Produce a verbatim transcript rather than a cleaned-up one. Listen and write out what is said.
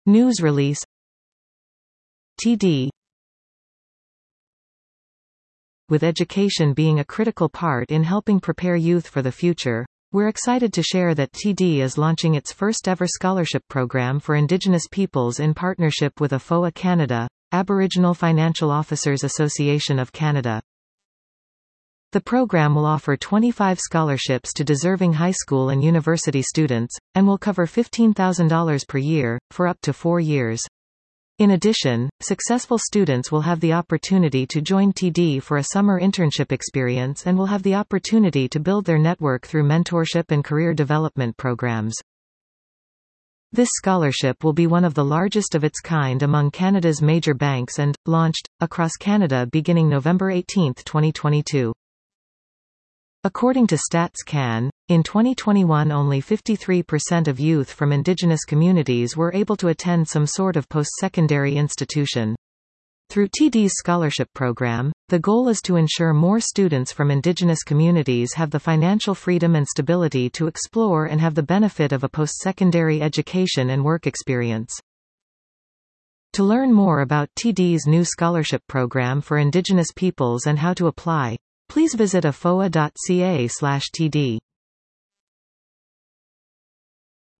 News release. T D. With education being a critical part in helping prepare youth for the future, we're excited to share that T D is launching its first-ever scholarship program for Indigenous peoples in partnership with A F O A Canada, Aboriginal Financial Officers Association of Canada. The program will offer twenty-five scholarships to deserving high school and university students, and will cover fifteen thousand dollars per year, for up to four years. In addition, successful students will have the opportunity to join T D for a summer internship experience and will have the opportunity to build their network through mentorship and career development programs. This scholarship will be one of the largest of its kind among Canada's major banks and, launched, across Canada beginning November eighteenth twenty twenty-two. According to Stats Can, in twenty twenty-one only fifty-three percent of youth from Indigenous communities were able to attend some sort of post-secondary institution. Through T D's scholarship program, the goal is to ensure more students from Indigenous communities have the financial freedom and stability to explore and have the benefit of a post-secondary education and work experience. To learn more about T D's new scholarship program for Indigenous peoples and how to apply, please visit a f o a dot c a slash T D.